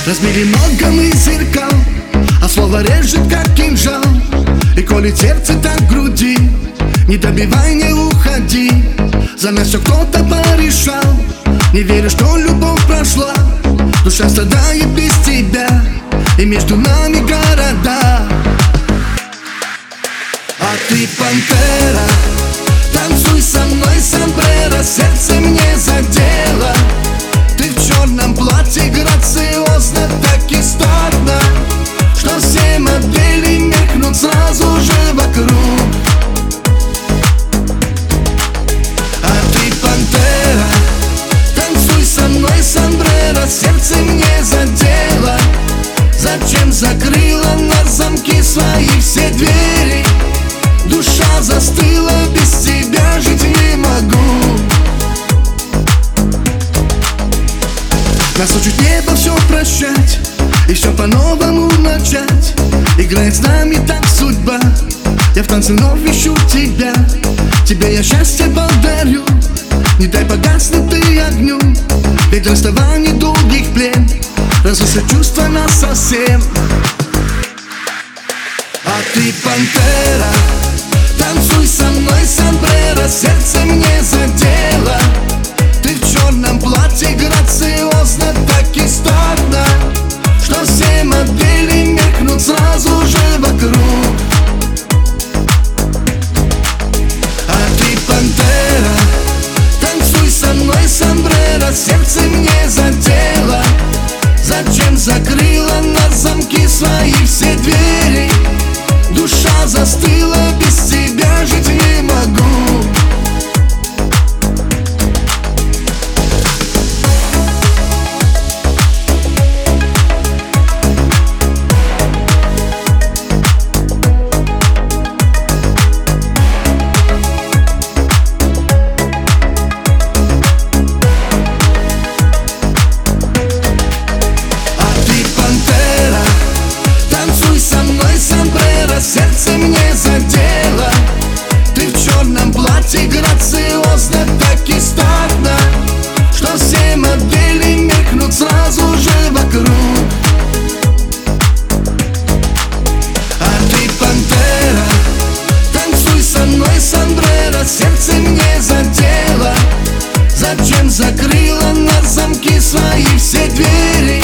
Разбили много мы зеркал, а слово режет как кинжал. И коли сердце так в груди, не добивай, не уходи. За нас все кто-то порешал. Не верю, что любовь прошла. Душа страдает без тебя, и между нами города. А ты пантера, танцуй со мной, сомбреро. Сердце мне задело. Ты в черном платье грациозно, так истатно, что все модели меркнут сразу же вокруг. А ты пантера, танцуй со мной, сомбреро. Сердце мне задело. Зачем закрыла на замки свои все двери? Душа застыла, без тебя жить не могу. Нас учит небо все прощать и все по-новому начать. Играет с нами так судьба. Я в танце вновь ищу тебя. Тебе я счастье подарю. Не дай погаснуть ты огню, ведь расставание долгих плен разрушит чувства нас совсем. А ты пантера, танцуй со мной, сомбреро. Сердце мне задело. Ты в черном платье грациозно, так истатно, что все модели меркнут сразу же вокруг. А ты пантера, танцуй со мной, сомбреро. Сердце мне задело. Зачем закрыла на замки свои все двери? Душа застыла, без тебя жить не могу. Сердце мне задело. Ты в черном платье грациозно, так истатно, что все модели меркнут сразу же вокруг. А ты пантера, танцуй со мной, сомбреро. Сердце мне задело. Зачем закрыла на замки свои все двери?